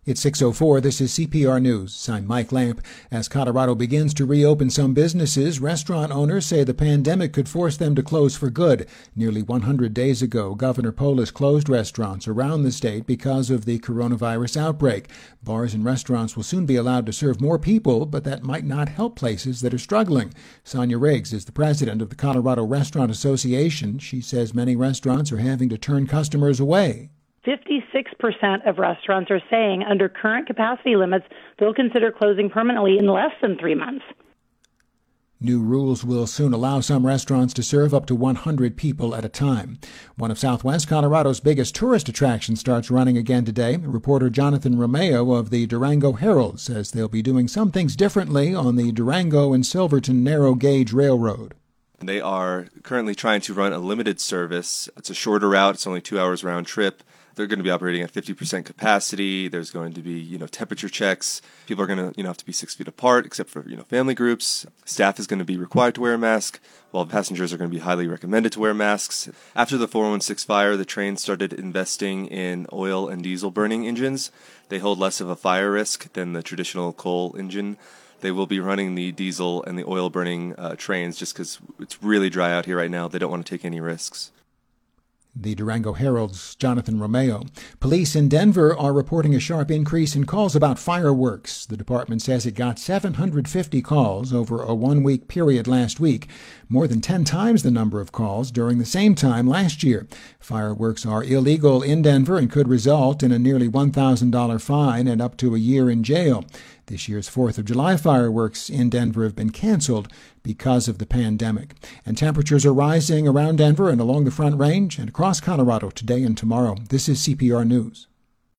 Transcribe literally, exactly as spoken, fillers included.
It's six oh four. This is C P R News. I'm Mike Lamp. As Colorado begins to reopen some businesses, restaurant owners say the pandemic could force them to close for good. Nearly one hundred days ago, Governor Polis closed restaurants around the state because of the coronavirus outbreak. Bars and restaurants will soon be allowed to serve more people, but that might not help places that are struggling. Sonia Riggs is the president of the Colorado Restaurant Association. She says many restaurants are having to turn customers away. fifty-six percent of restaurants are saying under current capacity limits, they'll consider closing permanently in less than three months. New rules will soon allow some restaurants to serve up to one hundred people at a time. One of Southwest Colorado's biggest tourist attractions starts running again today. Reporter Jonathan Romeo of the Durango Herald says they'll be doing some things differently on the Durango and Silverton Narrow Gauge Railroad. They are currently trying to run a limited service. It's a shorter route. It's only two hours round trip. They're going to be operating at fifty percent capacity. There's going to be, you know, temperature checks. People are going to, you know, have to be six feet apart, except for, you know, family groups. Staff is going to be required to wear a mask, while passengers are going to be highly recommended to wear masks. After the four one six fire, the train started investing in oil and diesel burning engines. They hold less of a fire risk than the traditional coal engine. They will be running the diesel and the oil burning uh, trains just because it's really dry out here right now. They don't want to take any risks. The Durango Herald's Jonathan Romeo. Police in Denver are reporting a sharp increase in calls about fireworks. The department says it got seven hundred fifty calls over a one-week period last week, more than ten times the number of calls during the same time last year. Fireworks are illegal in Denver and could result in a nearly one thousand dollars fine and up to a year in jail. This year's fourth of July fireworks in Denver have been canceled because of the pandemic. And temperatures are rising around Denver and along the Front Range and across Colorado today and tomorrow. This is C P R News.